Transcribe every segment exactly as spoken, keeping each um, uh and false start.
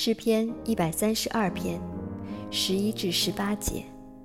诗篇一百三十二篇十一至十八节。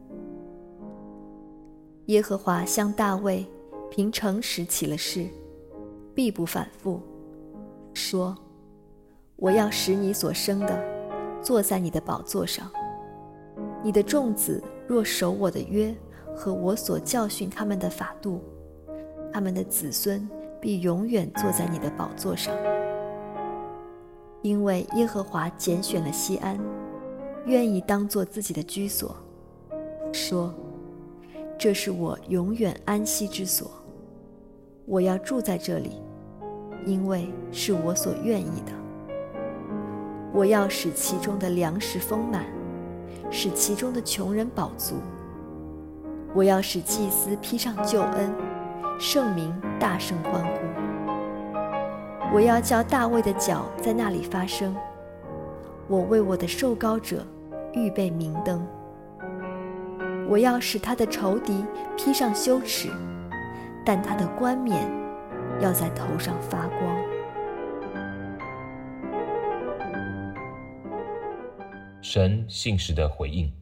耶和华向大卫凭诚实起了誓，必不反复，说：我要使你所生的坐在你的宝座上，你的众子若守我的约和我所教训他们的法度，他们的子孙必永远坐在你的宝座上。因为耶和华拣选了锡安，愿意当作自己的居所，说：这是我永远安息之所，我要住在这里，因为是我所愿意的。我要使其中的粮食丰满，使其中的穷人饱足。我要使祭司披上救恩，圣民大声欢呼。我要叫大卫的脚在那里发声，我为我的受膏者预备明灯。我要使他的仇敌披上羞耻，但他的冠冕要在头上发光。 神信实的回应。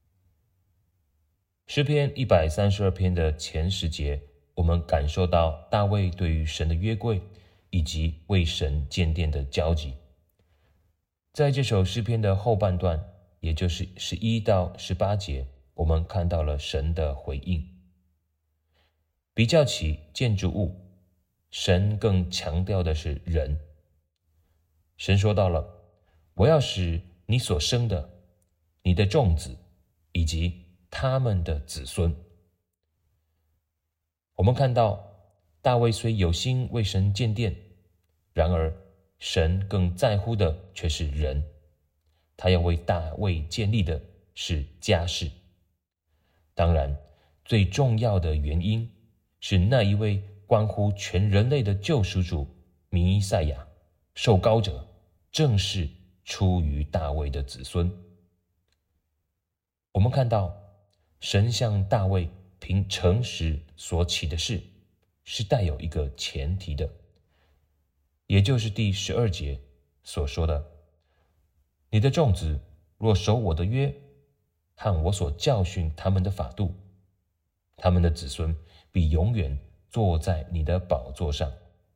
诗篇一百三十二篇的前十节，我们感受到大卫对于神的约柜以及为神建殿的焦急。在这首诗篇的后半段，也就是十一到十八节，我们看到了神的回应。比较起建筑物，神更强调的是人。神说到了：我要使你所生的，你的众子以及他们的子孙。我们看到大卫虽有心为神建殿，然而神更在乎的却是人。他要为大卫建立的是家室。当然，最重要的原因是那一位关乎全人类的救赎主弥赛亚受膏者，正是出于大卫的子孙。我们看到神向大卫凭诚实所起的誓，是带有一个前提的，也就是第十二节所说的：你的众子若守我的约和我所教训他们的法度，他们的子孙必永远坐在你的宝座上。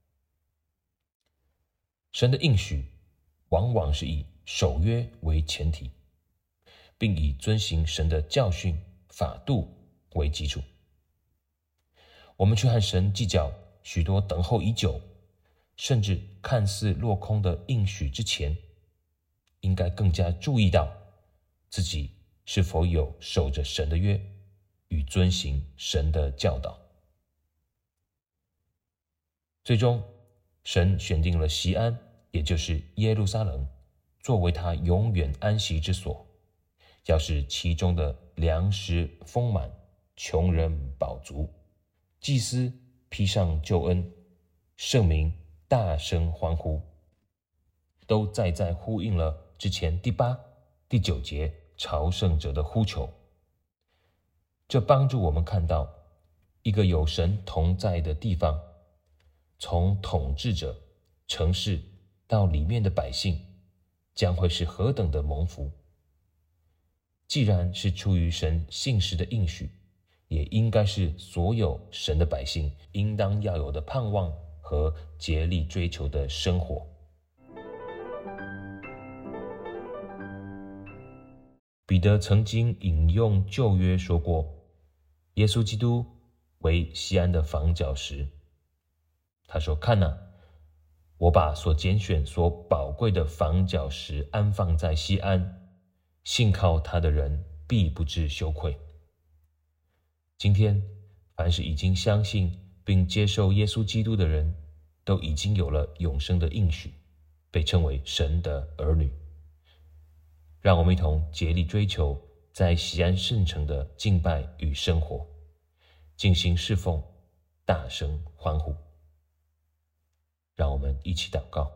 神的应许往往是以守约为前提，并以遵行神的教训法度为基础。我们去和神计较许多等候已久，甚至看似落空的应许之前，应该更加注意到自己是否有守着神的约与遵行神的教导。最终，神选定了锡安，也就是耶路撒冷，作为他永远安息之所，要使其中的粮食丰满，穷人饱足，祭司披上救恩，圣民大声欢呼，都再再呼应了之前第八、第九节朝圣者的呼求。这帮助我们看到，一个有神同在的地方，从统治者、城市到里面的百姓，将会是何等的蒙福。既然是出于神信实的应许，也应该是所有神的百姓应当要有的盼望和竭力追求的生活。彼得曾经引用旧约说过，耶稣基督为锡安的房角石。他说：看哪，我把所拣选所宝贵的房角石安放在锡安，信靠他的人必不致羞愧。今天，凡是已经相信并接受耶稣基督的人，都已经有了永生的应许，被称为神的儿女。让我们一同竭力追求在锡安圣城的敬拜与生活，尽心侍奉，大声欢呼。让我们一起祷告。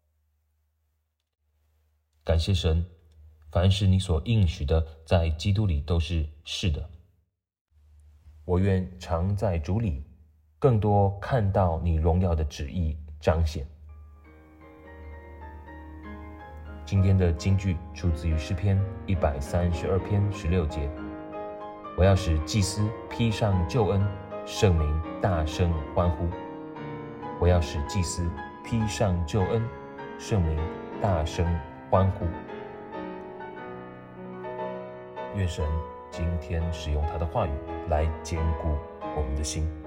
感谢神，凡是你所应许的，在基督里都是是的。我愿常在主里，更多看到你荣耀的旨意彰显。 今天的金句出自于诗篇一百三十二篇十六节。我要使祭司披上救恩，圣民大声欢呼。我要使祭司披上救恩，圣民大声欢呼。愿神今天使用他的话语来坚固我们的心。